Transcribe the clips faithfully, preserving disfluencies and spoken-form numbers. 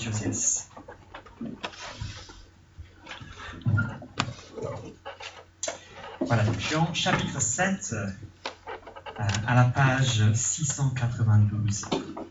Josias. Voilà, Jean chapitre sept, euh, à la page six cent quatre-vingt-douze.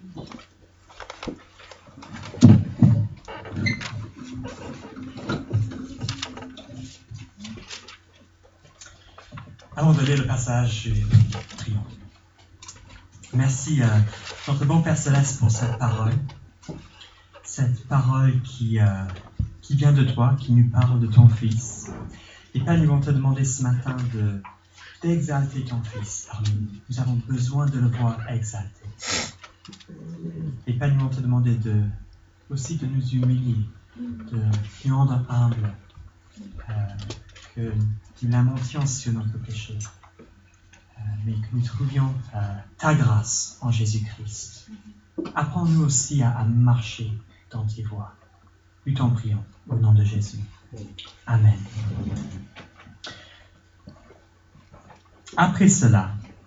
Avant de lire le passage, prions. Merci à euh, notre bon Père Céleste pour cette parole. Cette parole qui, euh, qui vient de toi, qui nous parle de ton Fils. Et Père, nous voulons te demander ce matin de, d'exalter ton Fils. Alors, nous, nous avons besoin de le voir exalté. Et Père, nous voulons te demander de, aussi de nous humilier, de nous rendre humbles, euh, que nous lamentions sur notre péché, euh, mais que nous trouvions euh, ta grâce en Jésus-Christ. Apprends-nous aussi à, à marcher dans tes voies. Nous t'en prions, au nom de Jésus. Amen. Après cela,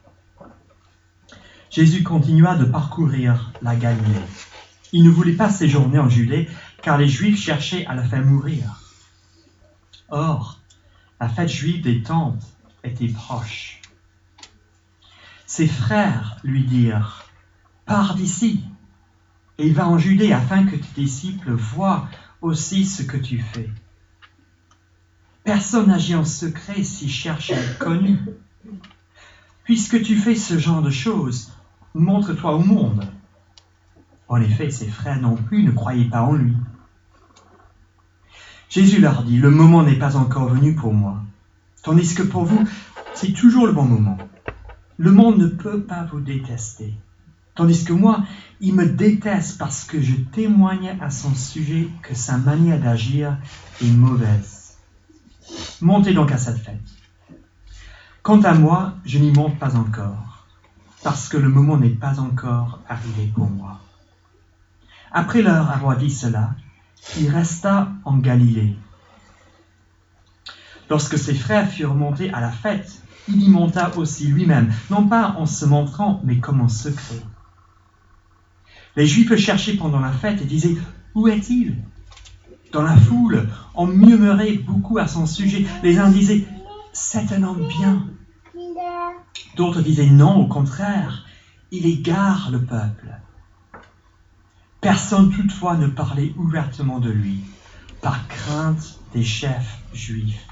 Jésus continua de parcourir la Galilée. Il ne voulait pas séjourner en Judée, car les Juifs cherchaient à le faire mourir. Or, la fête juive des Temples était proche. Ses frères lui dirent « Pars d'ici et va en Judée afin que tes disciples voient aussi ce que tu fais. Personne n'agit en secret s'il cherche à être connu. Puisque tu fais ce genre de choses, montre-toi au monde. » En effet, ses frères non plus ne croyaient pas en lui. Jésus leur dit, « Le moment n'est pas encore venu pour moi, tandis que pour vous, c'est toujours le bon moment. Le monde ne peut pas vous détester, tandis que moi, il me déteste parce que je témoigne à son sujet que sa manière d'agir est mauvaise. Montez donc à cette fête. Quant à moi, je n'y monte pas encore, parce que le moment n'est pas encore arrivé pour moi. » Après leur avoir dit cela, il resta en Galilée. Lorsque ses frères furent montés à la fête, il y monta aussi lui-même, non pas en se montrant, mais comme en secret. Les Juifs le cherchaient pendant la fête et disaient « Où est-il » Dans la foule, on murmurait beaucoup à son sujet. Les uns disaient « C'est un homme bien ». D'autres disaient « Non, au contraire, il égare le peuple ». Personne toutefois ne parlait ouvertement de lui, par crainte des chefs juifs.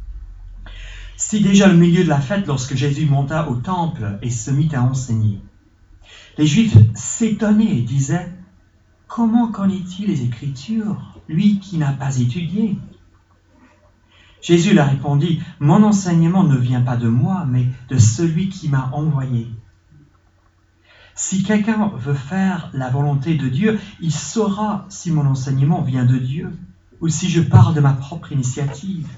C'était déjà le milieu de la fête lorsque Jésus monta au temple et se mit à enseigner. Les Juifs s'étonnaient et disaient « Comment connaît-il les Écritures, lui qui n'a pas étudié ?» Jésus leur répondit « Mon enseignement ne vient pas de moi, mais de celui qui m'a envoyé. Si quelqu'un veut faire la volonté de Dieu, il saura si mon enseignement vient de Dieu ou si je parle de ma propre initiative.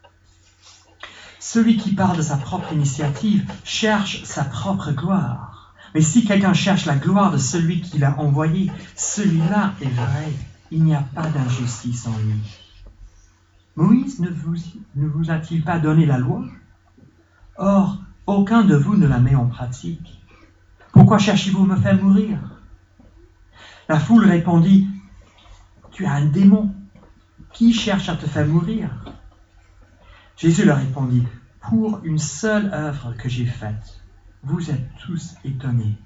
Celui qui parle de sa propre initiative cherche sa propre gloire. Mais si quelqu'un cherche la gloire de celui qui l'a envoyé, celui-là est vrai. Il n'y a pas d'injustice en lui. Moïse ne vous, ne vous a-t-il pas donné la loi? Or, aucun de vous ne la met en pratique. Pourquoi cherchez-vous à me faire mourir? La foule répondit, « Tu as un démon. Qui cherche à te faire mourir ?» Jésus leur répondit, « Pour une seule œuvre que j'ai faite, vous êtes tous étonnés.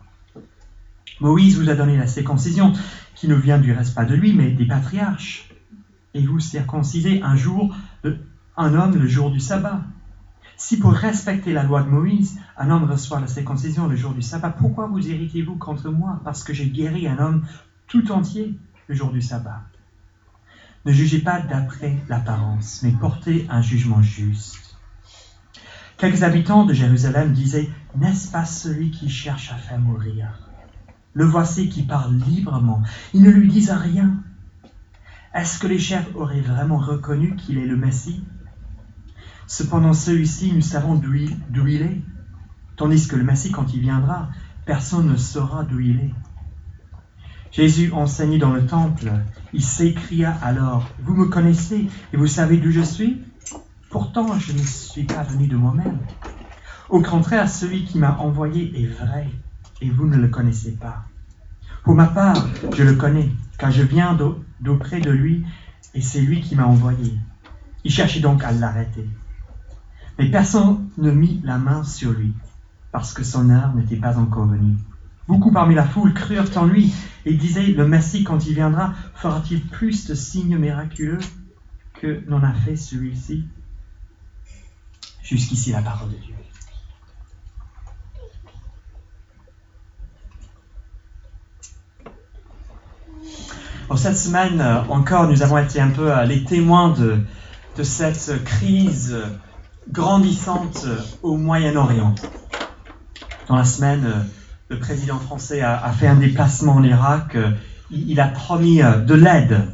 Moïse vous a donné la circoncision, qui ne vient du reste pas de lui, mais des patriarches. Et vous circoncisez un jour, un homme le jour du sabbat. Si pour respecter la loi de Moïse, un homme reçoit la circoncision le jour du sabbat, pourquoi vous irritez-vous contre moi parce que j'ai guéri un homme tout entier le jour du sabbat? Ne jugez pas d'après l'apparence, mais portez un jugement juste. » Quelques habitants de Jérusalem disaient « N'est-ce pas celui qui cherche à faire mourir? Le voici qui parle librement. Ils ne lui disent rien. Est-ce que les chefs auraient vraiment reconnu qu'il est le Messie? Cependant, celui-ci, nous savons d'où il, d'où il est. Tandis que le Messie, quand il viendra, personne ne saura d'où il est. » Jésus enseignait dans le temple. Il s'écria alors, « Vous me connaissez et vous savez d'où je suis? Pourtant, je ne suis pas venu de moi-même. Au contraire, celui qui m'a envoyé est vrai et vous ne le connaissez pas. Pour ma part, je le connais car je viens d'auprès de lui et c'est lui qui m'a envoyé. » Il cherchait donc à l'arrêter. Mais personne ne mit la main sur lui, parce que son heure n'était pas encore venue. Beaucoup parmi la foule crurent en lui et disaient, « Le Messie, quand il viendra, fera-t-il plus de signes miraculeux que n'en a fait celui-ci » Jusqu'ici la parole de Dieu. Bon, cette semaine euh, encore, nous avons été un peu euh, les témoins de, de cette crise grandissante euh, au Moyen-Orient. Dans la semaine, euh, le président français a, a fait un déplacement en Irak. Euh, il, il a promis euh, de l'aide.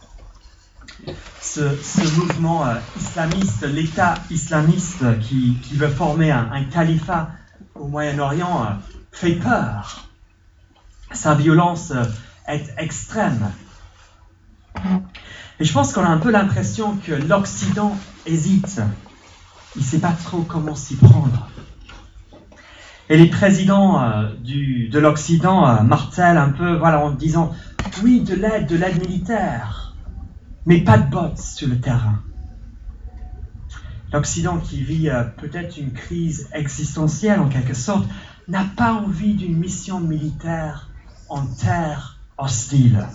Ce, ce mouvement euh, islamiste, l'État islamiste qui, qui veut former un, un califat au Moyen-Orient, euh, fait peur. Sa violence euh, est extrême. Et je pense qu'on a un peu l'impression que l'Occident hésite. Il ne sait pas trop comment s'y prendre. Et les présidents euh, du, de l'Occident euh, martèlent un peu, voilà, en disant « Oui, de l'aide, de l'aide militaire, mais pas de bots sur le terrain. » L'Occident, qui vit euh, peut-être une crise existentielle en quelque sorte, n'a pas envie d'une mission militaire en terre hostile.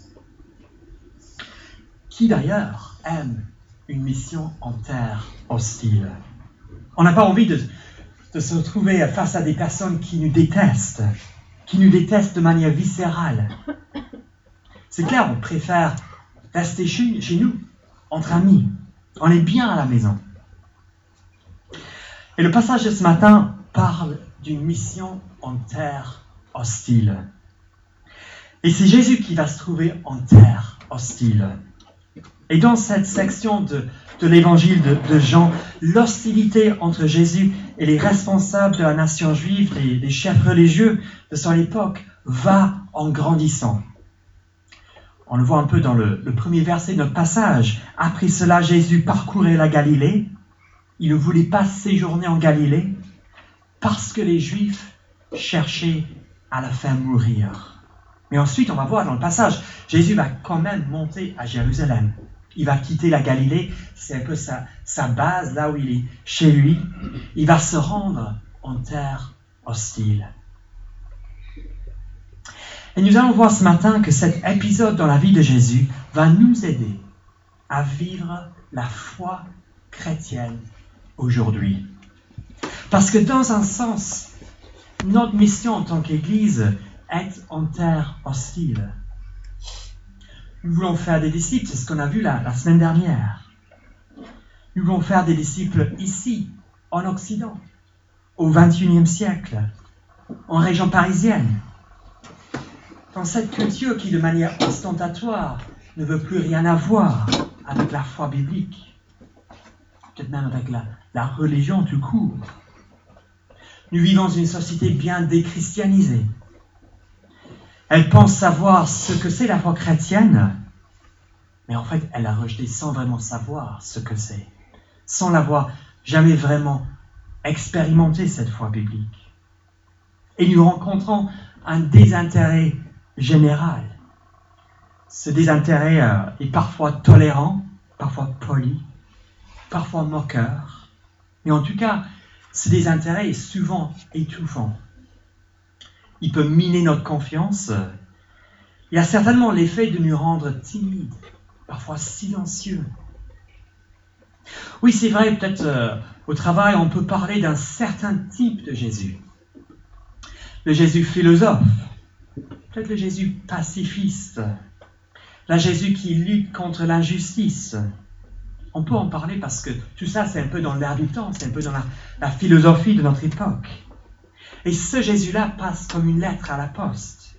Qui d'ailleurs aime une mission en terre hostile? On n'a pas envie de, de se retrouver face à des personnes qui nous détestent, qui nous détestent de manière viscérale. C'est clair, on préfère rester chez, chez nous, entre amis. On est bien à la maison. Et le passage de ce matin parle d'une mission en terre hostile. Et c'est Jésus qui va se trouver en terre hostile. Et dans cette section de, de l'évangile de, de Jean, l'hostilité entre Jésus et les responsables de la nation juive, les, les chefs religieux de son époque, va en grandissant. On le voit un peu dans le, le premier verset de notre passage. « Après cela, Jésus parcourait la Galilée. Il ne voulait pas séjourner en Galilée parce que les Juifs cherchaient à le faire mourir. » Mais ensuite, on va voir dans le passage, Jésus va quand même monter à Jérusalem. Il va quitter la Galilée, c'est un peu sa, sa base, là où il est chez lui. Il va se rendre en terre hostile. Et nous allons voir ce matin que cet épisode dans la vie de Jésus va nous aider à vivre la foi chrétienne aujourd'hui. Parce que dans un sens, notre mission en tant qu'Église est en terre hostile. Nous voulons faire des disciples, c'est ce qu'on a vu la, la semaine dernière. Nous voulons faire des disciples ici, en Occident, au vingt et unième siècle, en région parisienne, dans cette culture qui, de manière ostentatoire, ne veut plus rien avoir avec la foi biblique, peut-être même avec la, la religion tout court. Nous vivons dans une société bien déchristianisée. Elle pense savoir ce que c'est la foi chrétienne, mais en fait, elle l'a rejetée sans vraiment savoir ce que c'est, sans l'avoir jamais vraiment expérimenté, cette foi biblique. Et nous rencontrons un désintérêt général. Ce désintérêt euh, est parfois tolérant, parfois poli, parfois moqueur, mais en tout cas, ce désintérêt est souvent étouffant. Il peut miner notre confiance. Il a certainement l'effet de nous rendre timides, parfois silencieux. Oui, c'est vrai, peut-être euh, au travail, on peut parler d'un certain type de Jésus. Le Jésus philosophe, peut-être le Jésus pacifiste, le Jésus qui lutte contre l'injustice. On peut en parler parce que tout ça, c'est un peu dans l'air du temps, c'est un peu dans la, la philosophie de notre époque. Et ce Jésus-là passe comme une lettre à la poste.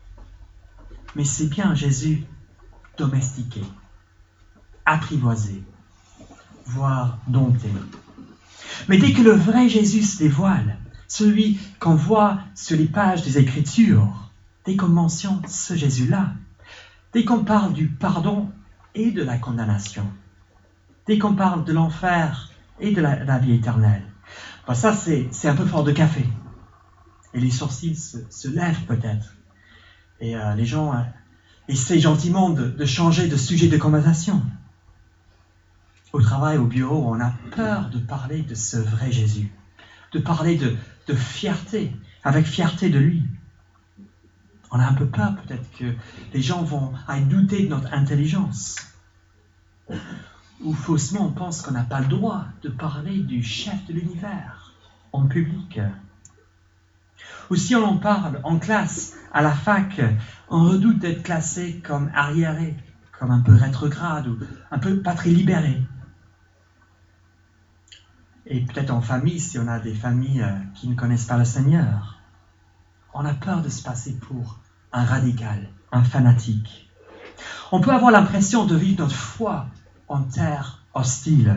Mais c'est bien un Jésus domestiqué, apprivoisé, voire dompté. Mais dès que le vrai Jésus se dévoile, celui qu'on voit sur les pages des Écritures, dès qu'on mentionne ce Jésus-là, dès qu'on parle du pardon et de la condamnation, dès qu'on parle de l'enfer et de la, la vie éternelle, ben ça c'est, c'est un peu fort de café. Et les sourcils se, se lèvent peut-être. Et euh, les gens euh, essaie gentiment de, de changer de sujet de conversation. Au travail, au bureau, on a peur de parler de ce vrai Jésus, de parler de, de fierté, avec fierté de lui. On a un peu peur peut-être que les gens vont à douter de notre intelligence. Ou faussement, on pense qu'on n'a pas le droit de parler du chef de l'univers en public. Ou si on en parle en classe, à la fac, on redoute d'être classé comme arriéré, comme un peu rétrograde ou un peu pas très libéré. Et peut-être en famille, si on a des familles qui ne connaissent pas le Seigneur, on a peur de se passer pour un radical, un fanatique. On peut avoir l'impression de vivre notre foi en terre hostile.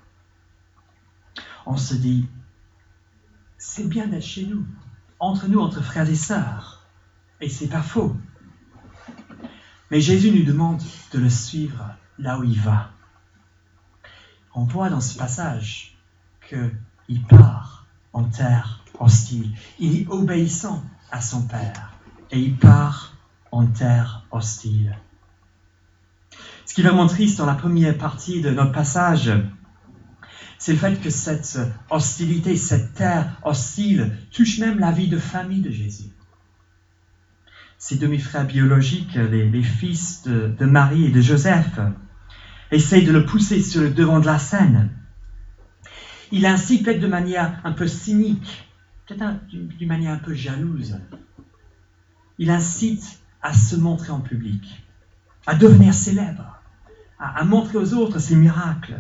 On se dit, c'est bien d'être chez nous, entre nous, entre frères et sœurs. Et c'est pas faux. Mais Jésus nous demande de le suivre là où il va. On voit dans ce passage qu'il part en terre hostile. Il est obéissant à son Père et il part en terre hostile. Ce qui est vraiment triste dans la première partie de notre passage, c'est le fait que cette hostilité, cette terre hostile, touche même la vie de famille de Jésus. Ses demi-frères biologiques, les, les fils de, de Marie et de Joseph, essayent de le pousser sur le devant de la scène. Il incite peut-être de manière un peu cynique, peut-être d'une manière un peu jalouse. Il incite à se montrer en public, à devenir célèbre, à, à montrer aux autres ses miracles.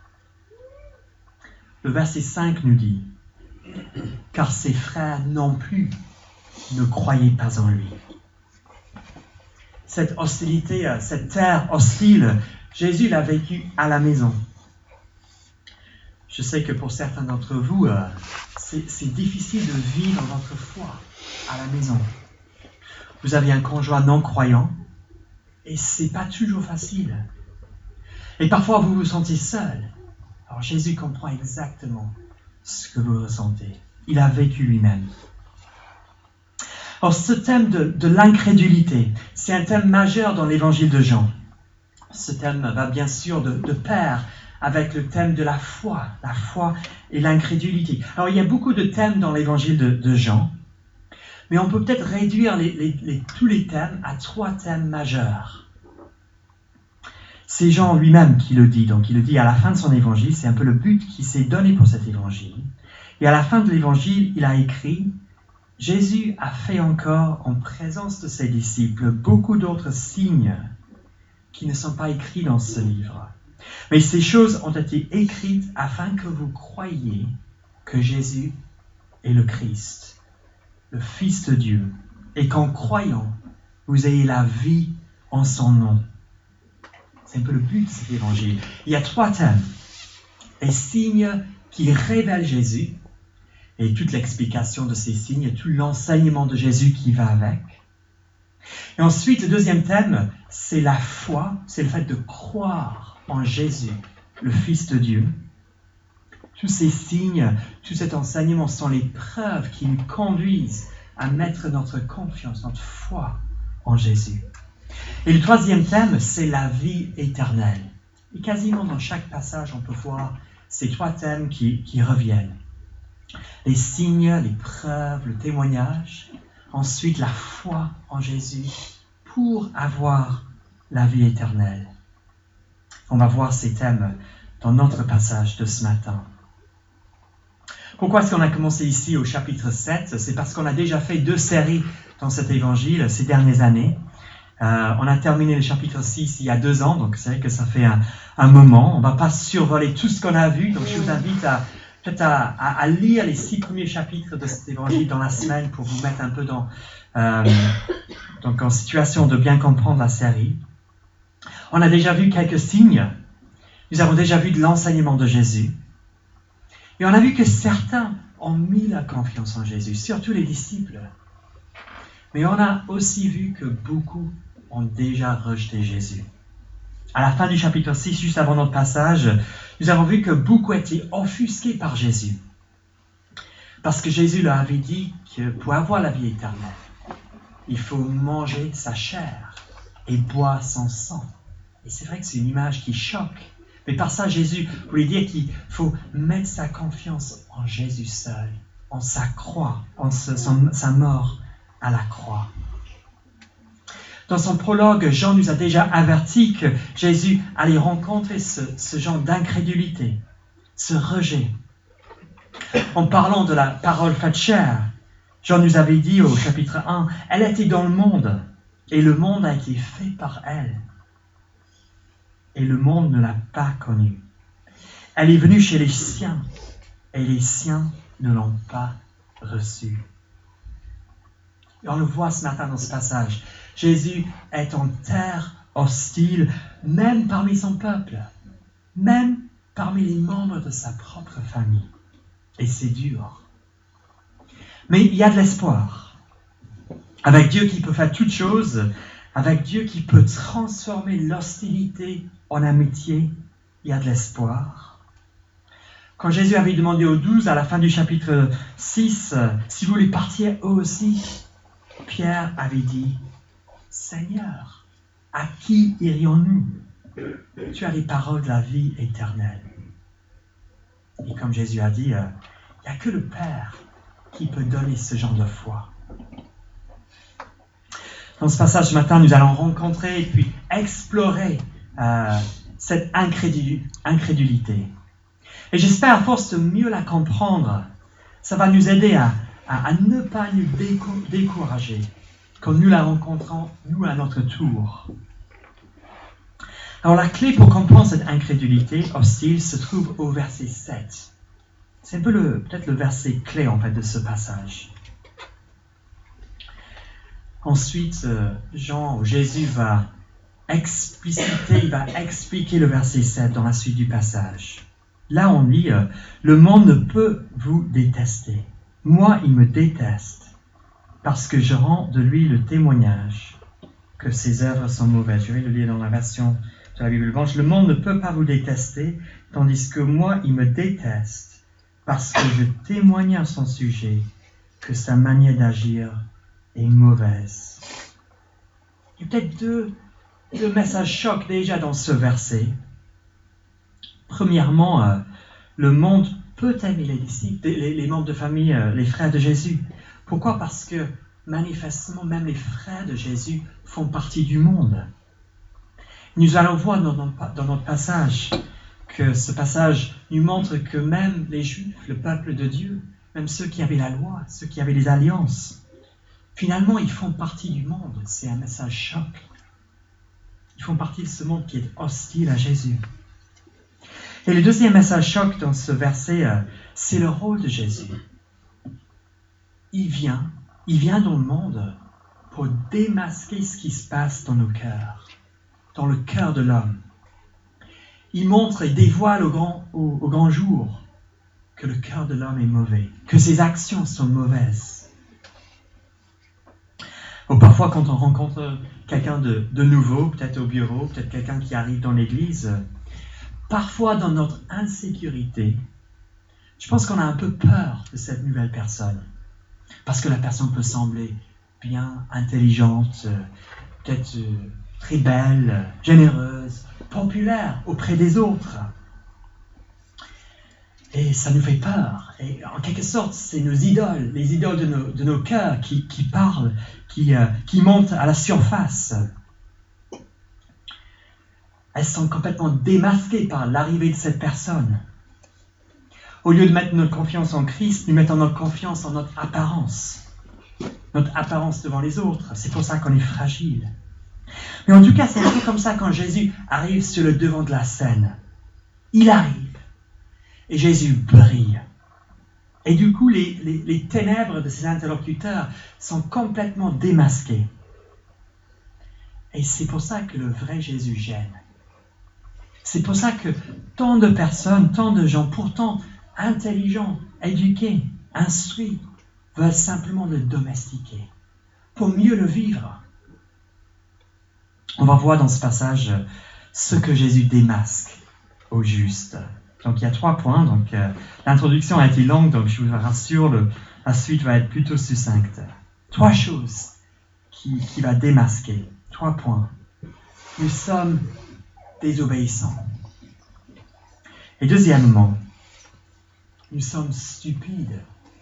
Le verset cinq nous dit « Car ses frères non plus ne croyaient pas en lui. » Cette hostilité, cette terre hostile, Jésus l'a vécue à la maison. Je sais que pour certains d'entre vous, c'est, c'est difficile de vivre votre foi à la maison. Vous avez un conjoint non-croyant et c'est pas toujours facile. Et parfois vous vous sentez seul. Alors Jésus comprend exactement ce que vous ressentez. Il a vécu lui-même. Alors ce thème de, de l'incrédulité, c'est un thème majeur dans l'évangile de Jean. Ce thème va bien sûr de, de pair avec le thème de la foi, la foi et l'incrédulité. Alors il y a beaucoup de thèmes dans l'évangile de, de Jean, mais on peut peut-être réduire les, les, les, tous les thèmes à trois thèmes majeurs. C'est Jean lui-même qui le dit, donc il le dit à la fin de son évangile, c'est un peu le but qu'il s'est donné pour cet évangile. Et à la fin de l'évangile, il a écrit « Jésus a fait encore en présence de ses disciples beaucoup d'autres signes qui ne sont pas écrits dans ce livre. Mais ces choses ont été écrites afin que vous croyiez que Jésus est le Christ, le Fils de Dieu, et qu'en croyant, vous ayez la vie en son nom. » C'est un peu le but de cet évangile. Il y a trois thèmes. Les signes qui révèlent Jésus, et toute l'explication de ces signes, tout l'enseignement de Jésus qui va avec. Et ensuite, le deuxième thème, c'est la foi, c'est le fait de croire en Jésus, le Fils de Dieu. Tous ces signes, tout cet enseignement sont les preuves qui nous conduisent à mettre notre confiance, notre foi en Jésus. Et le troisième thème, c'est la vie éternelle. Et quasiment dans chaque passage, on peut voir ces trois thèmes qui, qui reviennent. Les signes, les preuves, le témoignage. Ensuite, la foi en Jésus pour avoir la vie éternelle. On va voir ces thèmes dans notre passage de ce matin. Pourquoi est-ce qu'on a commencé ici au chapitre sept? C'est parce qu'on a déjà fait deux séries dans cet évangile ces dernières années. Euh, on a terminé le chapitre six il y a deux ans, donc c'est vrai que ça fait un, un moment. On ne va pas survoler tout ce qu'on a vu, donc je vous invite à, peut-être à, à, à lire les six premiers chapitres de cet évangile dans la semaine pour vous mettre un peu dans, euh, donc en situation de bien comprendre la série. On a déjà vu quelques signes. Nous avons déjà vu de l'enseignement de Jésus. Et on a vu que certains ont mis la confiance en Jésus, surtout les disciples. Mais on a aussi vu que beaucoup ont déjà rejeté Jésus. À la fin du chapitre six, juste avant notre passage, nous avons vu que beaucoup étaient offusqués par Jésus. Parce que Jésus leur avait dit que pour avoir la vie éternelle, il faut manger sa chair et boit son sang. Et c'est vrai que c'est une image qui choque. Mais par ça, Jésus voulait dire qu'il faut mettre sa confiance en Jésus seul, en sa croix, en ce, son, sa mort à la croix. Dans son prologue, Jean nous a déjà averti que Jésus allait rencontrer ce, ce genre d'incrédulité, ce rejet. En parlant de la parole faite chair, Jean nous avait dit au chapitre un, « Elle était dans le monde, et le monde a été fait par elle. Et le monde ne l'a pas connue. Elle est venue chez les siens, et les siens ne l'ont pas reçue. » Et on le voit ce matin dans ce passage. Jésus est en terre hostile, même parmi son peuple, même parmi les membres de sa propre famille. Et c'est dur. Mais il y a de l'espoir. Avec Dieu qui peut faire toutes choses, avec Dieu qui peut transformer l'hostilité en amitié, il y a de l'espoir. Quand Jésus avait demandé aux douze, à la fin du chapitre six, si vous voulez partir eux aussi, Pierre avait dit, « Seigneur, à qui irions-nous? Tu as les paroles de la vie éternelle. » Et comme Jésus a dit, il n'y a que le Père qui peut donner ce genre de foi. Dans ce passage ce matin, nous allons rencontrer et puis explorer euh, cette incrédulité. Et j'espère, à force de mieux la comprendre, ça va nous aider à, à, à ne pas nous déco- décourager quand nous la rencontrons, nous, à notre tour. Alors, la clé pour comprendre cette incrédulité hostile se trouve au verset sept. C'est un peu le, peut-être le verset clé, en fait, de ce passage. Ensuite, Jean, Jésus va expliciter, il va expliquer le verset sept dans la suite du passage. Là, on lit, « Le monde ne peut vous détester. Moi, il me déteste, parce que je rends de lui le témoignage que ses œuvres sont mauvaises. » Je vais le lire dans la version de la Bible blanche. « Le monde ne peut pas vous détester, tandis que moi, il me déteste, parce que je témoigne à son sujet que sa manière d'agir est mauvaise. » Il y a peut-être deux, deux messages chocs déjà dans ce verset. Premièrement, euh, le monde peut aimer les disciples, les, les membres de famille, euh, les frères de Jésus. Pourquoi? Parce que manifestement, même les frères de Jésus font partie du monde. Nous allons voir dans notre, dans notre passage que ce passage nous montre que même les Juifs, le peuple de Dieu, même ceux qui avaient la loi, ceux qui avaient les alliances, finalement, ils font partie du monde. C'est un message choc. Ils font partie de ce monde qui est hostile à Jésus. Et le deuxième message choc dans ce verset, euh, c'est le rôle de Jésus. Il vient, il vient dans le monde pour démasquer ce qui se passe dans nos cœurs, dans le cœur de l'homme. Il montre et dévoile au grand, au, au grand jour que le cœur de l'homme est mauvais, que ses actions sont mauvaises. Ou parfois, quand on rencontre quelqu'un de, de nouveau, peut-être au bureau, peut-être quelqu'un qui arrive dans l'église, parfois dans notre insécurité, je pense qu'on a un peu peur de cette nouvelle personne. Parce que la personne peut sembler bien intelligente, peut-être très belle, généreuse, populaire auprès des autres. Et ça nous fait peur. Et en quelque sorte, c'est nos idoles, les idoles de nos, de nos cœurs qui, qui parlent, qui, euh, qui montent à la surface. Elles sont complètement démasquées par l'arrivée de cette personne. Au lieu de mettre notre confiance en Christ, nous mettons notre confiance en notre apparence. Notre apparence devant les autres. C'est pour ça qu'on est fragile. Mais en tout cas, c'est un peu comme ça quand Jésus arrive sur le devant de la scène. Il arrive. Et Jésus brille. Et du coup, les, les, les ténèbres de ses interlocuteurs sont complètement démasquées. Et c'est pour ça que le vrai Jésus gêne. C'est pour ça que tant de personnes, tant de gens, pourtant intelligents, éduqués, instruits, veulent simplement le domestiquer, pour mieux le vivre. On va voir dans ce passage ce que Jésus démasque au juste. Donc il y a trois points. Donc euh, l'introduction a été longue, donc je vous rassure, le, la suite va être plutôt succincte. Trois choses qui, qui va démasquer. Trois points. nous sommes désobéissants. Et deuxièmement, nous sommes stupides.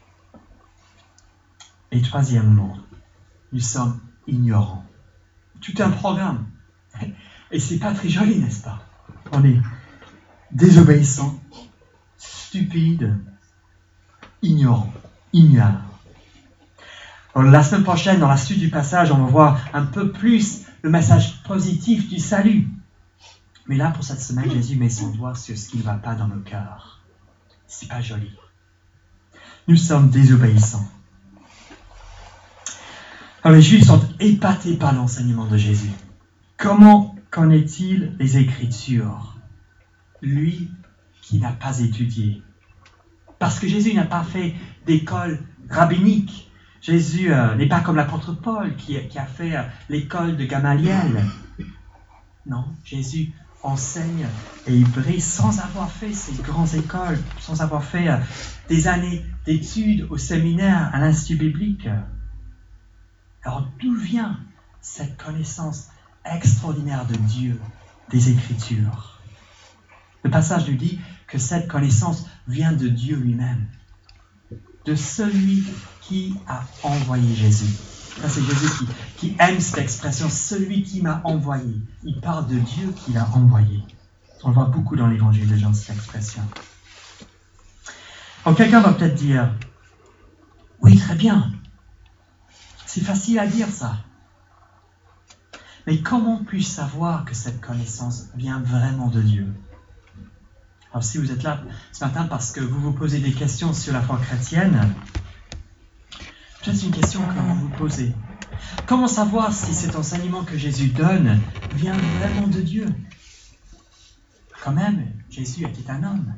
Et troisièmement, nous sommes ignorants. Tout un programme. Et c'est pas très joli, n'est-ce pas? On est désobéissants, stupides, ignorants, ignares. Alors, la semaine prochaine, dans la suite du passage, on va voir un peu plus le message positif du salut. Mais là, pour cette semaine, Jésus met son doigt sur ce qui ne va pas dans nos cœurs. C'est pas joli. Nous sommes désobéissants. Alors, les Juifs sont épatés par l'enseignement de Jésus. Comment connaît-il les Écritures? Lui qui n'a pas étudié. Parce que Jésus n'a pas fait d'école rabbinique. Jésus euh, n'est pas comme l'apôtre Paul qui, qui a fait euh, l'école de Gamaliel. Non, Jésus enseigne et il brille sans avoir fait ces grandes écoles, sans avoir fait euh, des années d'études au séminaire, à l'Institut biblique. Alors d'où vient cette connaissance extraordinaire de Dieu, des Écritures? Le passage nous dit que cette connaissance vient de Dieu lui-même, de celui qui a envoyé Jésus. Ça, c'est Jésus qui, qui aime cette expression, celui qui m'a envoyé. Il parle de Dieu qui l'a envoyé. On le voit beaucoup dans l'évangile de Jean, cette expression. Alors, quelqu'un va peut-être dire, oui, très bien. C'est facile à dire ça. Mais comment puis-je savoir que cette connaissance vient vraiment de Dieu? Alors, si vous êtes là ce matin parce que vous vous posez des questions sur la foi chrétienne, peut-être une question que vous vous posez. Comment savoir si cet enseignement que Jésus donne vient vraiment de Dieu? Quand même, Jésus était un homme.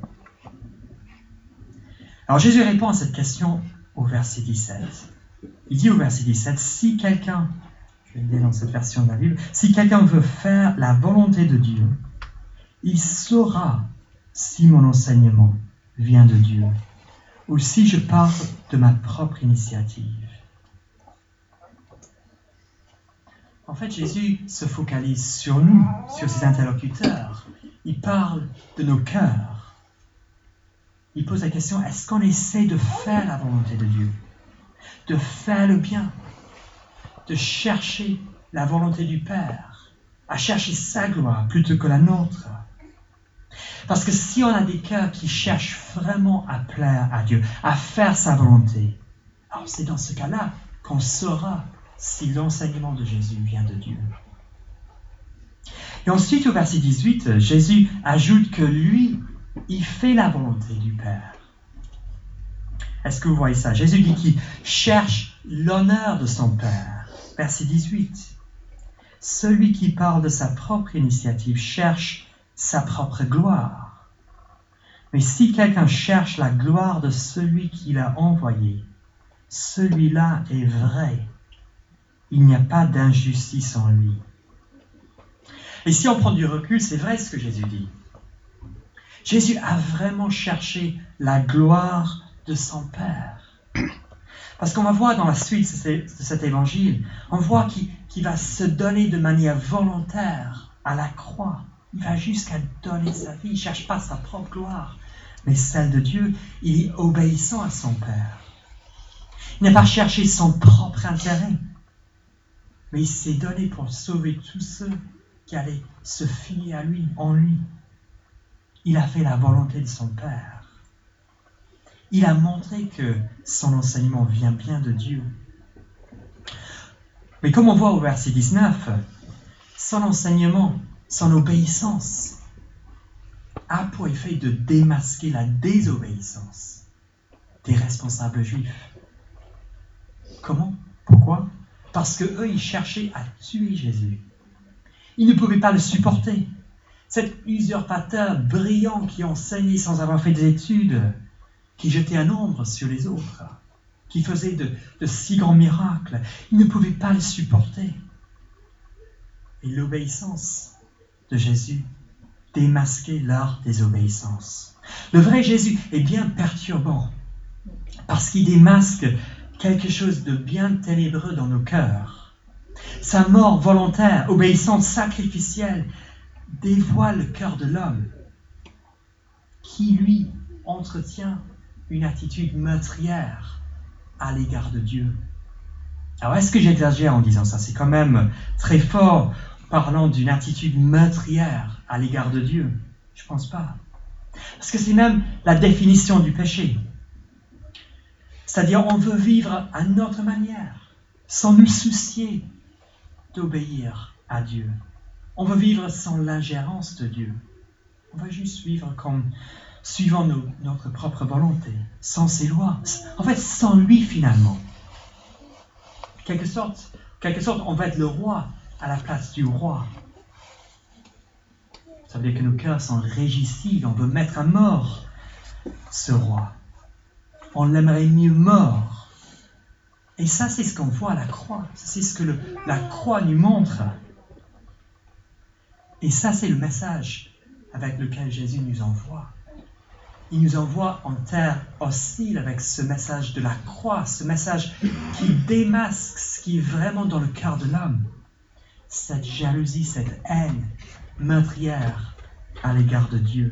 Alors Jésus répond à cette question au verset dix-sept. Il dit au verset dix-sept, si quelqu'un, je vais le lire dans cette version de la Bible, si quelqu'un veut faire la volonté de Dieu, il saura si mon enseignement vient de Dieu ou si je parle de ma propre initiative. En fait, Jésus se focalise sur nous, sur ses interlocuteurs. Il parle de nos cœurs. Il pose la question, est-ce qu'on essaie de faire la volonté de Dieu? De faire le bien? De chercher la volonté du Père? À chercher sa gloire plutôt que la nôtre? Parce que si on a des cœurs qui cherchent vraiment à plaire à Dieu, à faire sa volonté, alors c'est dans ce cas-là qu'on saura si l'enseignement de Jésus vient de Dieu. Et ensuite, au verset dix-huit, Jésus ajoute que lui, il fait la volonté du Père. Est-ce que vous voyez ça? Jésus dit qu'il cherche l'honneur de son Père. Verset dix-huit. Celui qui parle de sa propre initiative cherche sa propre gloire. Mais si quelqu'un cherche la gloire de celui qui l'a envoyé, celui-là est vrai. Il n'y a pas d'injustice en lui. Et si on prend du recul, c'est vrai ce que Jésus dit. Jésus a vraiment cherché la gloire de son Père. Parce qu'on va voir dans la suite de cet évangile, on voit qu'il, qu'il va se donner de manière volontaire à la croix. Il va jusqu'à donner sa vie. Il ne cherche pas sa propre gloire, mais celle de Dieu. Il est obéissant à son Père. Il n'a pas cherché son propre intérêt, mais il s'est donné pour sauver tous ceux qui allaient se fier à lui, en lui. Il a fait la volonté de son Père. Il a montré que son enseignement vient bien de Dieu. Mais comme on voit au verset dix-neuf, son enseignement, son obéissance a pour effet de démasquer la désobéissance des responsables juifs. Comment? Pourquoi? Parce qu'eux, ils cherchaient à tuer Jésus. Ils ne pouvaient pas le supporter. Cet usurpateur brillant qui enseignait sans avoir fait des études, qui jetait un ombre sur les autres, qui faisait de, de si grands miracles, ils ne pouvaient pas le supporter. Et l'obéissance de Jésus démasquait leur désobéissance. Le vrai Jésus est bien perturbant, parce qu'il démasque quelque chose de bien ténébreux dans nos cœurs. Sa mort volontaire, obéissante, sacrificielle, dévoile le cœur de l'homme qui, lui, entretient une attitude meurtrière à l'égard de Dieu. Alors, est-ce que j'exagère en disant ça? C'est quand même très fort, parlant d'une attitude meurtrière à l'égard de Dieu. Je ne pense pas. Parce que c'est même la définition du péché. C'est-à-dire, on veut vivre à notre manière, sans nous soucier d'obéir à Dieu. On veut vivre sans l'ingérence de Dieu. On va juste vivre comme suivant nos, notre propre volonté, sans ses lois. En fait, sans lui finalement. Quelque sorte, quelque sorte, on va être le roi à la place du roi. Ça veut dire que nos cœurs sont régicide, on veut mettre à mort ce roi. On l'aimerait mieux mort. Et ça, c'est ce qu'on voit à la croix. C'est ce que le, la croix nous montre. Et ça, c'est le message avec lequel Jésus nous envoie. Il nous envoie en terre hostile avec ce message de la croix, ce message qui démasque ce qui est vraiment dans le cœur de l'homme. Cette jalousie, cette haine meurtrière à l'égard de Dieu.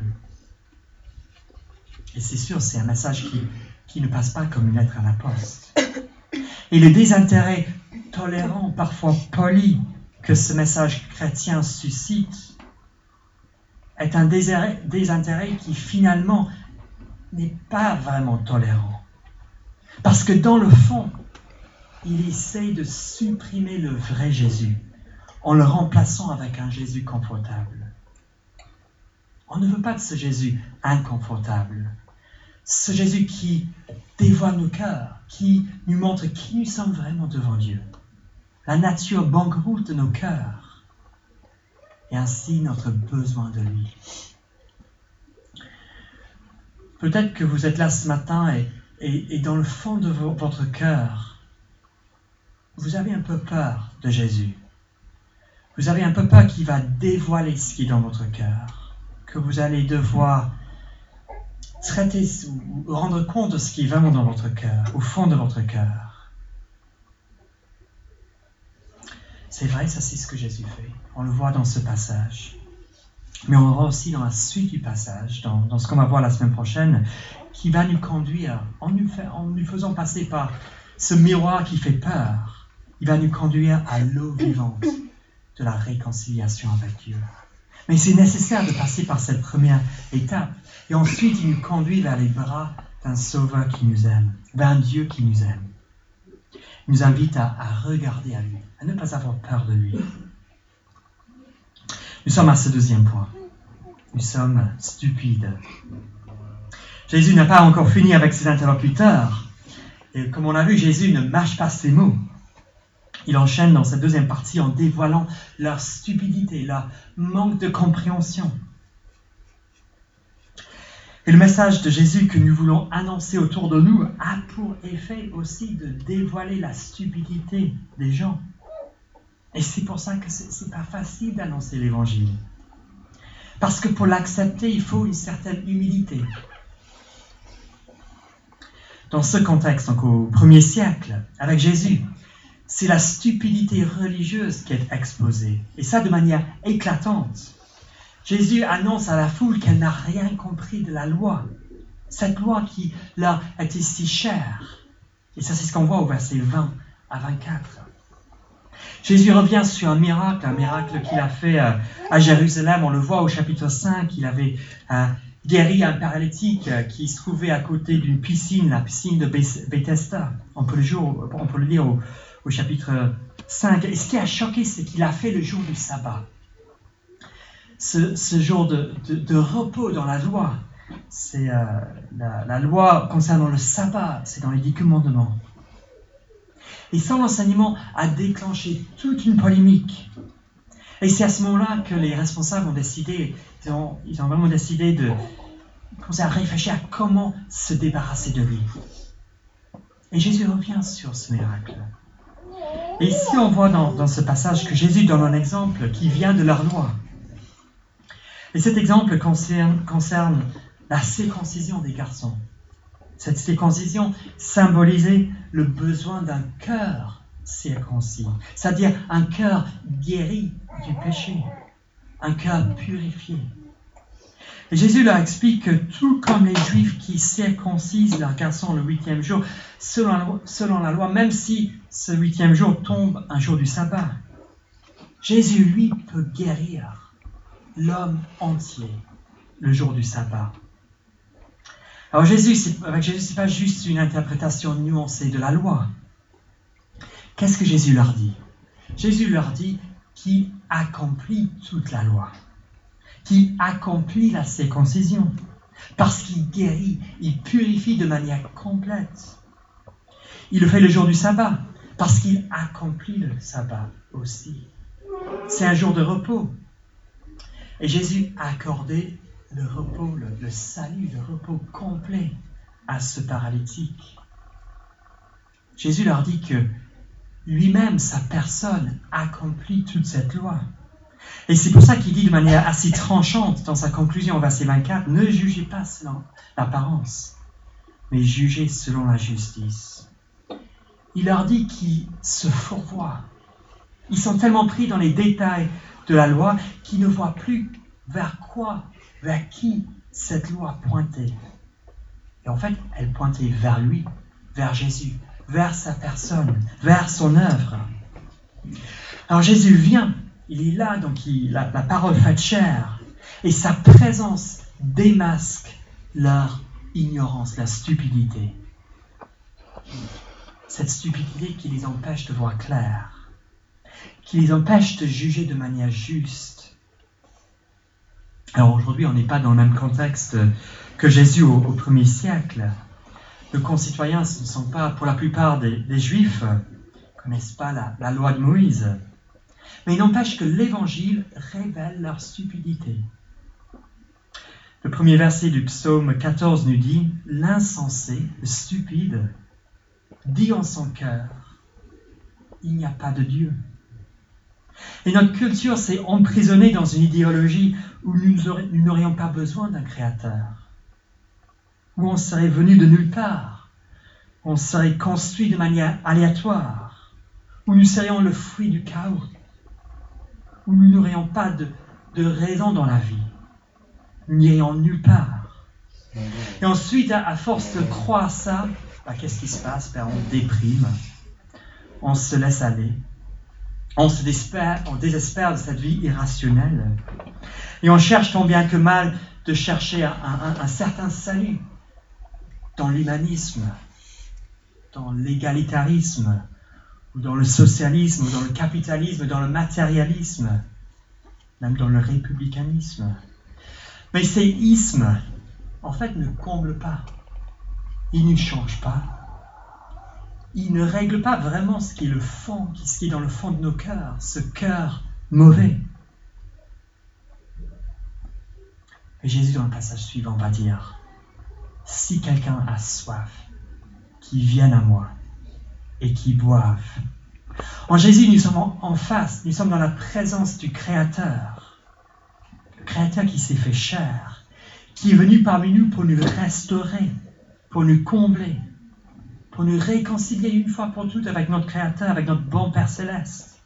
Et c'est sûr, c'est un message qui, qui ne passe pas comme une lettre à la poste. Et le désintérêt tolérant, parfois poli, que ce message chrétien suscite, est un désintérêt qui finalement n'est pas vraiment tolérant. Parce que dans le fond, il essaie de supprimer le vrai Jésus en le remplaçant avec un Jésus confortable. On ne veut pas de ce Jésus inconfortable. Ce Jésus qui dévoile nos cœurs, qui nous montre qui nous sommes vraiment devant Dieu. La nature banqueroute de nos cœurs. Et ainsi notre besoin de lui. Peut-être que vous êtes là ce matin et, et, et dans le fond de vo- votre cœur, vous avez un peu peur de Jésus. Vous avez un peu peur qu'il va dévoiler ce qui est dans votre cœur, que vous allez devoir traiter ou rendre compte de ce qui est vraiment dans votre cœur, au fond de votre cœur. C'est vrai, ça c'est ce que Jésus fait. On le voit dans ce passage. Mais on le voit aussi dans la suite du passage, dans, dans ce qu'on va voir la semaine prochaine, qui va nous conduire, en nous, fait, en nous faisant passer par ce miroir qui fait peur, il va nous conduire à l'eau vivante de la réconciliation avec Dieu. Mais c'est nécessaire de passer par cette première étape. Et ensuite, il nous conduit vers les bras d'un Sauveur qui nous aime, vers un Dieu qui nous aime. Il nous invite à, à regarder à lui, à ne pas avoir peur de lui. Nous sommes à ce deuxième point. Nous sommes stupides. Jésus n'a pas encore fini avec ses interlocuteurs. Et comme on a vu, Jésus ne mâche pas ses mots. Il enchaîne dans cette deuxième partie en dévoilant leur stupidité, leur manque de compréhension. Et le message de Jésus que nous voulons annoncer autour de nous a pour effet aussi de dévoiler la stupidité des gens. Et c'est pour ça que ce n'est pas facile d'annoncer l'Évangile. Parce que pour l'accepter, il faut une certaine humilité. Dans ce contexte, donc au premier siècle, avec Jésus, c'est la stupidité religieuse qui est exposée. Et ça de manière éclatante. Jésus annonce à la foule qu'elle n'a rien compris de la loi. Cette loi qui leur était si chère. Et ça, c'est ce qu'on voit au verset vingt à vingt-quatre. Jésus revient sur un miracle, un miracle qu'il a fait euh, à Jérusalem. On le voit au chapitre cinq, il avait euh, guéri un paralytique euh, qui se trouvait à côté d'une piscine, la piscine de Bethesda. On peut le, jour, on peut le lire au, au chapitre cinq. Et ce qui a choqué, c'est qu'il a fait le jour du sabbat. Ce, ce jour de, de, de repos dans la loi, c'est euh, la, la loi concernant le sabbat, c'est dans les dix commandements. Et son enseignement a déclenché toute une polémique. Et c'est à ce moment-là que les responsables ont décidé, ils ont, ils ont vraiment décidé de commencer à réfléchir à comment se débarrasser de lui. Et Jésus revient sur ce miracle. Et ici, on voit dans, dans ce passage que Jésus donne un exemple qui vient de leur loi. Et cet exemple concerne, concerne la circoncision des garçons. Cette circoncision symbolisait le besoin d'un cœur circoncis, c'est-à-dire un cœur guéri du péché, un cœur purifié. Et Jésus leur explique que tout comme les Juifs qui circoncisent leurs garçons le huitième jour, selon la loi, selon la loi, même si ce huitième jour tombe un jour du sabbat, Jésus, lui, peut guérir l'homme entier le jour du sabbat. Alors Jésus, c'est, avec Jésus, ce n'est pas juste une interprétation nuancée de la loi. Qu'est-ce que Jésus leur dit? Jésus leur dit qu'il accomplit toute la loi, qu'il accomplit la circoncision, parce qu'il guérit, il purifie de manière complète. Il le fait le jour du sabbat, parce qu'il accomplit le sabbat aussi. C'est un jour de repos. Et Jésus a accordé le repos, le, le salut, le repos complet à ce paralytique. Jésus leur dit que lui-même, sa personne, accomplit toute cette loi. Et c'est pour ça qu'il dit de manière assez tranchante dans sa conclusion au verset vingt-quatre, « Ne jugez pas selon l'apparence, mais jugez selon la justice. » Il leur dit qu'ils se fourvoient. Ils sont tellement pris dans les détails de la loi qu'ils ne voient plus vers quoi, vers qui cette loi pointait. Et en fait, elle pointait vers lui, vers Jésus, vers sa personne, vers son œuvre. Alors Jésus vient, il est là, donc il, la, la parole faite chair, et sa présence démasque leur ignorance, leur stupidité. Cette stupidité qui les empêche de voir clair, qui les empêche de juger de manière juste. Alors aujourd'hui, on n'est pas dans le même contexte que Jésus au, au premier siècle. Nos concitoyens, ce ne sont pas, pour la plupart des, des Juifs, ne connaissent pas la, la loi de Moïse. Mais il n'empêche que l'Évangile révèle leur stupidité. Le premier verset du psaume quatorze nous dit « L'insensé, le stupide, dit en son cœur, il n'y a pas de Dieu. » Et notre culture s'est emprisonnée dans une idéologie où nous n'aurions pas besoin d'un créateur, où on serait venu de nulle part, où on serait construit de manière aléatoire, où nous serions le fruit du chaos, où nous n'aurions pas de, de raison dans la vie, nous n'irions nulle part. Et ensuite, à, à force de croire ça, bah, qu'est-ce qui se passe? Ben, on déprime, on se laisse aller, on se désespère, on désespère de cette vie irrationnelle, et on cherche tant bien que mal de chercher un, un, un certain salut dans l'humanisme, dans l'égalitarisme, ou dans le socialisme, ou dans le capitalisme, dans le matérialisme, même dans le républicanisme. Mais ces ismes, en fait, ne comblent pas. Ils ne changent pas. Ils ne règlent pas vraiment ce qui est le fond, ce qui est dans le fond de nos cœurs, ce cœur mauvais. Et Jésus, dans le passage suivant, va dire, « Si quelqu'un a soif, qu'il vienne à moi et qu'il boive. » En Jésus, nous sommes en face, nous sommes dans la présence du Créateur. Le Créateur qui s'est fait chair, qui est venu parmi nous pour nous restaurer, pour nous combler, pour nous réconcilier une fois pour toutes avec notre Créateur, avec notre bon Père Céleste.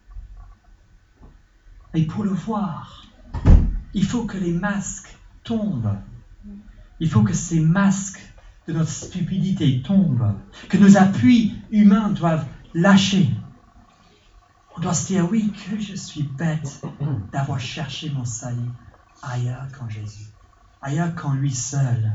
Et pour le voir, il faut que les masques tombent. Il faut que ces masques de notre stupidité tombent, que nos appuis humains doivent lâcher. On doit se dire, oui, que je suis bête d'avoir cherché mon salut ailleurs qu'en Jésus, ailleurs qu'en lui seul.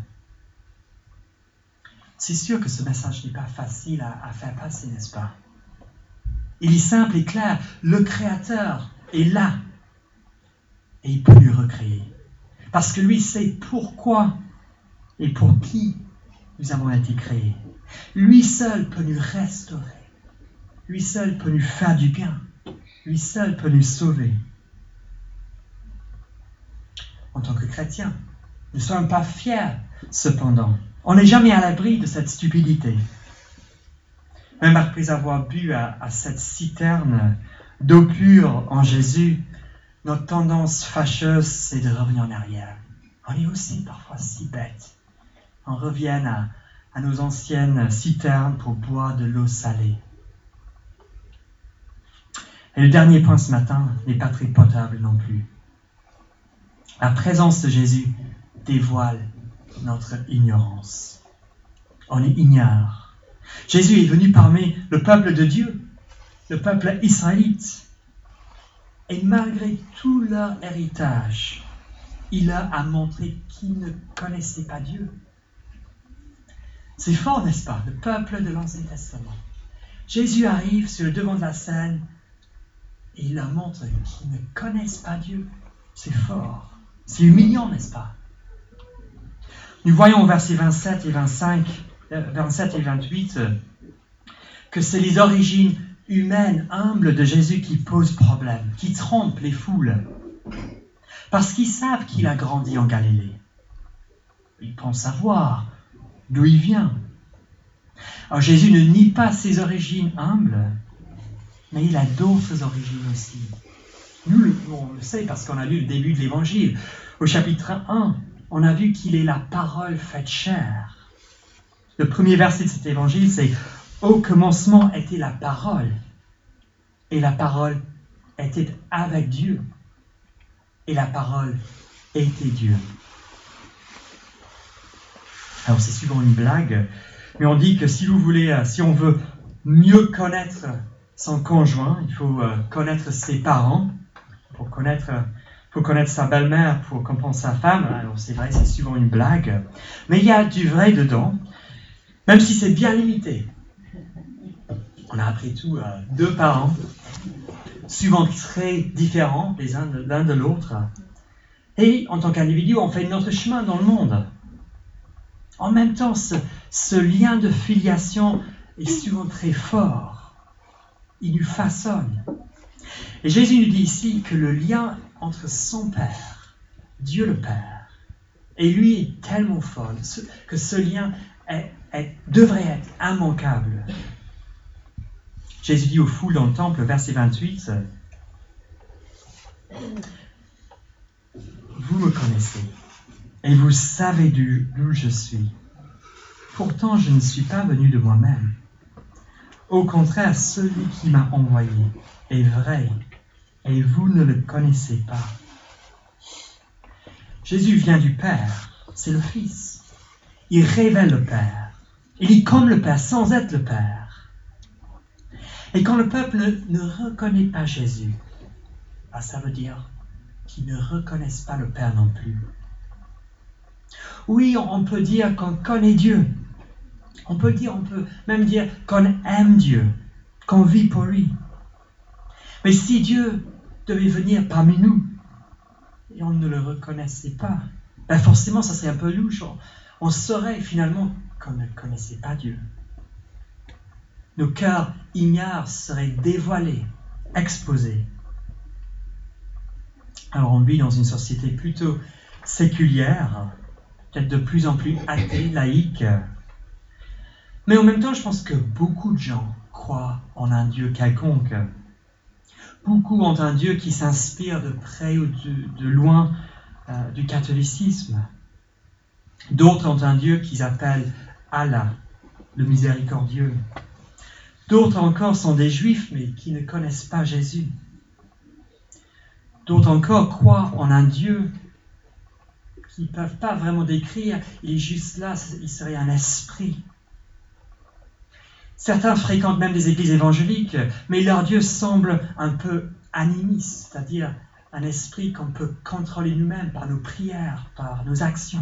C'est sûr que ce message n'est pas facile à, à faire passer, n'est-ce pas? Il est simple et clair. Le Créateur est là et il peut nous recréer. Parce que lui sait pourquoi et pour qui nous avons été créés. Lui seul peut nous restaurer. Lui seul peut nous faire du bien. Lui seul peut nous sauver. En tant que chrétiens, nous ne sommes pas fiers, cependant. On n'est jamais à l'abri de cette stupidité. Même après avoir bu à, à cette citerne d'eau pure en Jésus, notre tendance fâcheuse, c'est de revenir en arrière. On est aussi parfois si bêtes. On revient à, à nos anciennes citernes pour boire de l'eau salée. Et le dernier point ce matin n'est pas très potable non plus. La présence de Jésus dévoile notre ignorance. On est ignare. Jésus est venu parmi le peuple de Dieu, le peuple israélite. Et malgré tout leur héritage, il leur a montré qu'ils ne connaissaient pas Dieu. C'est fort, n'est-ce pas, le peuple de l'Ancien Testament. Jésus arrive sur le devant de la scène et il leur montre qu'ils ne connaissent pas Dieu. C'est fort. C'est humiliant, n'est-ce pas? Nous voyons au verset vingt-sept et vingt-cinq, vingt-sept et vingt-huit que c'est les origines humaines, humbles de Jésus qui posent problème, qui trompent les foules. Parce qu'ils savent qu'il a grandi en Galilée. Ils pensent savoir d'où il vient. Alors Jésus ne nie pas ses origines humbles, mais il a d'autres origines aussi. Nous, on le sait parce qu'on a lu le début de l'Évangile. Au chapitre un, on a vu qu'il est la parole faite chair. Le premier verset de cet Évangile, c'est « Au commencement était la parole, et la parole était avec Dieu, et la parole était Dieu. » Alors c'est souvent une blague, mais on dit que si vous voulez, si on veut mieux connaître son conjoint, il faut connaître ses parents. Pour connaître, pour connaître sa belle-mère, pour comprendre sa femme. Alors c'est vrai, c'est souvent une blague, mais il y a du vrai dedans, même si c'est bien limité. On a après tout euh, deux parents, souvent très différents les uns de, l'un de l'autre, et en tant qu'individu, on fait notre chemin dans le monde. En même temps, ce, ce lien de filiation est souvent très fort. Il nous façonne. Et Jésus nous dit ici que le lien entre son Père, Dieu le Père, et lui est tellement fort que ce lien est, est, devrait être immanquable. Jésus dit aux foules dans le temple, verset vingt-huit, « Vous me connaissez, et vous savez d'où je suis. Pourtant, je ne suis pas venu de moi-même. Au contraire, celui qui m'a envoyé est vrai, et vous ne le connaissez pas. » Jésus vient du Père, c'est le Fils. Il révèle le Père. Il est comme le Père, sans être le Père. Et quand le peuple ne, ne reconnaît pas Jésus, bah, ça veut dire qu'ils ne reconnaissent pas le Père non plus. Oui, on peut dire qu'on connaît Dieu. On peut dire, on peut même dire qu'on aime Dieu, qu'on vit pour lui. Mais si Dieu devait venir parmi nous et on ne le reconnaissait pas, ben forcément, ça serait un peu louche. On, on saurait finalement qu'on ne connaissait pas Dieu. Nos cœurs ignares seraient dévoilés, exposés. Alors on vit dans une société plutôt séculière, peut-être de plus en plus athée, laïque. Mais en même temps, je pense que beaucoup de gens croient en un Dieu quelconque. Beaucoup ont un Dieu qui s'inspire de près ou de, de loin euh, du catholicisme. D'autres ont un Dieu qu'ils appellent Allah, le miséricordieux. D'autres encore sont des Juifs, mais qui ne connaissent pas Jésus. D'autres encore croient en un Dieu qu'ils ne peuvent pas vraiment décrire. Il est juste là, il serait un esprit. Certains fréquentent même des églises évangéliques, mais leur Dieu semble un peu animiste, c'est-à-dire un esprit qu'on peut contrôler nous-mêmes par nos prières, par nos actions.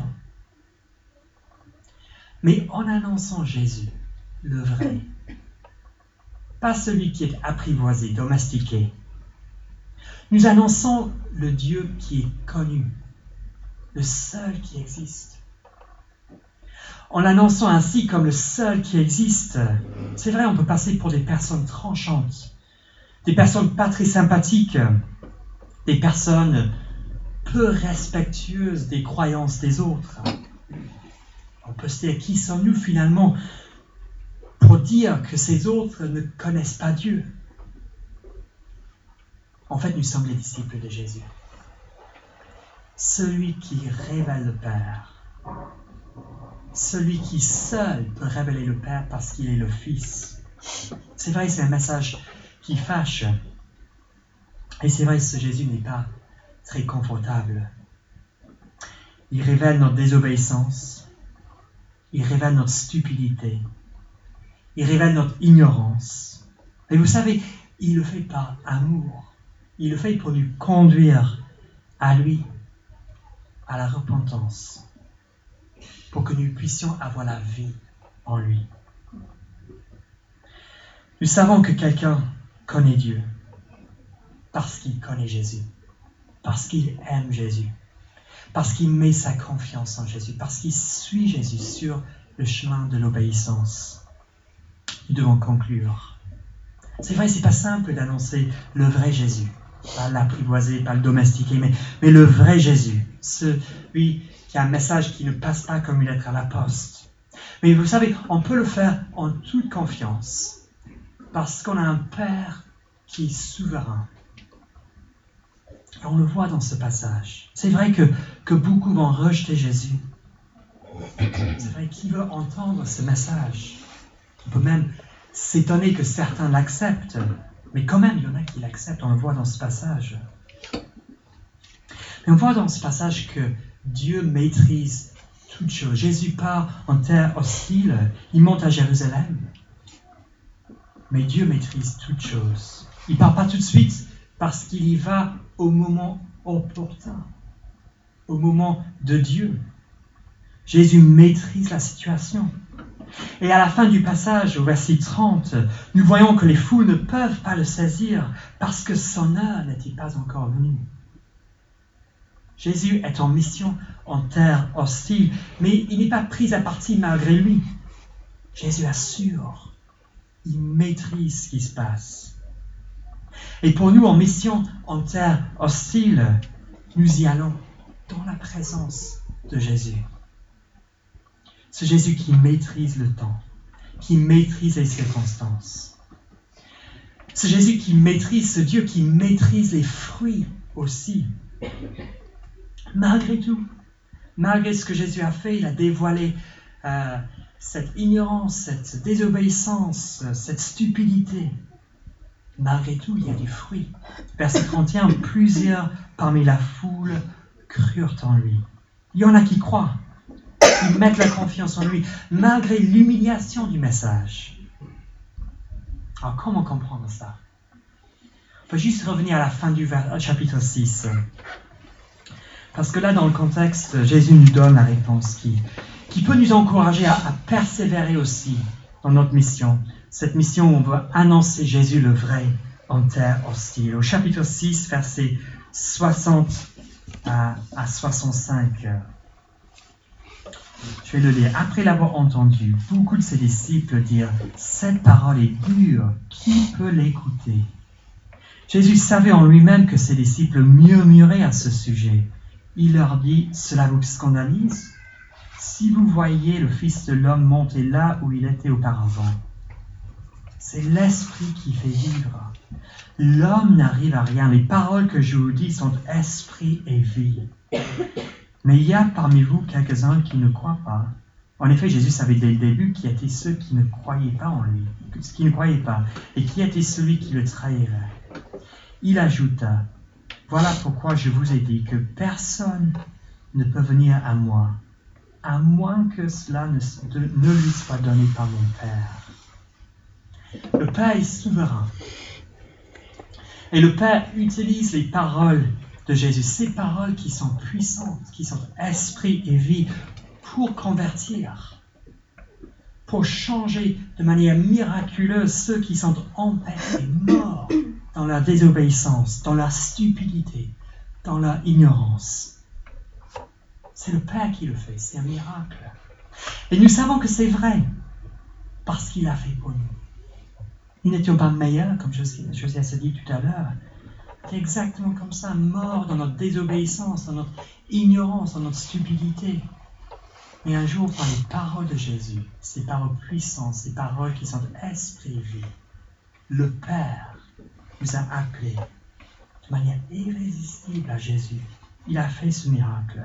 Mais en annonçant Jésus, le vrai, pas celui qui est apprivoisé, domestiqué, nous annonçons le Dieu qui est connu, le seul qui existe. En l'annonçant ainsi comme le seul qui existe, c'est vrai, on peut passer pour des personnes tranchantes, des personnes pas très sympathiques, des personnes peu respectueuses des croyances des autres. On peut se dire, qui sommes-nous finalement pour dire que ces autres ne connaissent pas Dieu? En fait, nous sommes les disciples de Jésus. Celui qui révèle le Père. Celui qui seul peut révéler le Père parce qu'il est le Fils. C'est vrai, c'est un message qui fâche. Et c'est vrai, ce Jésus n'est pas très confortable. Il révèle notre désobéissance. Il révèle notre stupidité. Il révèle notre ignorance. Et vous savez, il le fait par amour. Il le fait pour nous conduire à lui, à la repentance, pour que nous puissions avoir la vie en lui. Nous savons que quelqu'un connaît Dieu parce qu'il connaît Jésus, parce qu'il aime Jésus, parce qu'il met sa confiance en Jésus, parce qu'il suit Jésus sur le chemin de l'obéissance. Nous devons conclure. C'est vrai, c'est pas simple d'annoncer le vrai Jésus, pas l'apprivoiser, pas le domestiquer, mais, mais le vrai Jésus, celui qui a un message qui ne passe pas comme une lettre à la poste. Mais vous savez, on peut le faire en toute confiance, parce qu'on a un Père qui est souverain. Et on le voit dans ce passage. C'est vrai que, que beaucoup vont rejeter Jésus. C'est vrai, qui veut entendre ce message? On peut même s'étonner que certains l'acceptent, mais quand même, il y en a qui l'acceptent, on le voit dans ce passage. Mais on voit dans ce passage que Dieu maîtrise toutes choses. Jésus part en terre hostile, il monte à Jérusalem, mais Dieu maîtrise toutes choses. Il ne part pas tout de suite parce qu'il y va au moment opportun, au moment de Dieu. Jésus maîtrise la situation. Et à la fin du passage, au verset trente, nous voyons que les foules ne peuvent pas le saisir parce que son heure n'était pas encore venue. Jésus est en mission en terre hostile, mais il n'est pas pris à partie malgré lui. Jésus assure, il maîtrise ce qui se passe. Et pour nous, en mission en terre hostile, nous y allons dans la présence de Jésus. Ce Jésus qui maîtrise le temps, qui maîtrise les circonstances. Ce Jésus qui maîtrise, ce Dieu qui maîtrise les fruits aussi. Malgré tout, malgré ce que Jésus a fait, il a dévoilé euh, cette ignorance, cette désobéissance, cette stupidité. Malgré tout, il y a des fruits. Verset trente et un, plusieurs parmi la foule crurent en lui. Il y en a qui croient. Ils mettent la confiance en lui, malgré l'humiliation du message. Alors, comment comprendre ça? On peut juste revenir à la fin du chapitre six. Parce que là, dans le contexte, Jésus nous donne la réponse qui, qui peut nous encourager à, à persévérer aussi dans notre mission. Cette mission où on veut annoncer Jésus le vrai en terre hostile. Au chapitre six, versets soixante à, à soixante-cinq. Je vais le lire. Après l'avoir entendu, beaucoup de ses disciples dirent « Cette parole est dure, qui peut l'écouter ?» Jésus savait en lui-même que ses disciples murmuraient à ce sujet. Il leur dit « Cela vous scandalise? Si vous voyez le Fils de l'homme monter là où il était auparavant, c'est l'Esprit qui fait vivre. L'homme n'arrive à rien. Les paroles que je vous dis sont esprit et vie. » Mais il y a parmi vous quelques-uns qui ne croient pas. En effet, Jésus savait dès le début qui étaient ceux qui ne croyaient pas en lui, qui ne croyaient pas, et qui était celui qui le trahirait. Il ajouta, « Voilà pourquoi je vous ai dit que personne ne peut venir à moi, à moins que cela ne, de, ne lui soit donné par mon Père. » Le Père est souverain. Et le Père utilise les paroles de Jésus, ces paroles qui sont puissantes, qui sont esprit et vie, pour convertir, pour changer de manière miraculeuse ceux qui sont empêchés, morts dans leur désobéissance, dans leur stupidité, dans leur ignorance. C'est le Père qui le fait, c'est un miracle. Et nous savons que c'est vrai, parce qu'il l'a fait pour nous. Nous n'étions pas meilleurs, comme Josias a dit tout à l'heure. C'est exactement comme ça, morts dans notre désobéissance, dans notre ignorance, dans notre stupidité. Mais un jour, par les paroles de Jésus, ces paroles puissantes, ces paroles qui sont esprit et vie, le Père nous a appelés de manière irrésistible à Jésus. Il a fait ce miracle.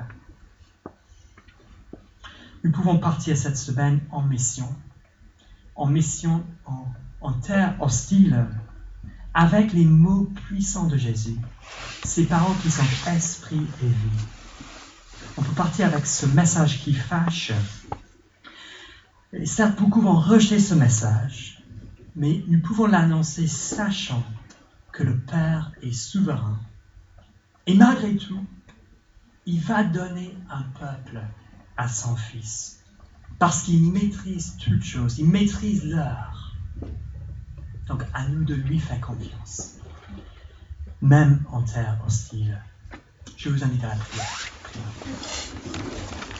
Nous pouvons partir cette semaine en mission, en mission en, en terre hostile, avec les mots puissants de Jésus, ces paroles qui sont esprit et vie. On peut partir avec ce message qui fâche. Et certes, beaucoup vont rejeter ce message, mais nous pouvons l'annoncer sachant que le Père est souverain. Et malgré tout, il va donner un peuple à son Fils. Parce qu'il maîtrise toutes choses, il maîtrise l'heure. Donc à nous de lui faire confiance, même en terre hostile. Je vous invite à la prière.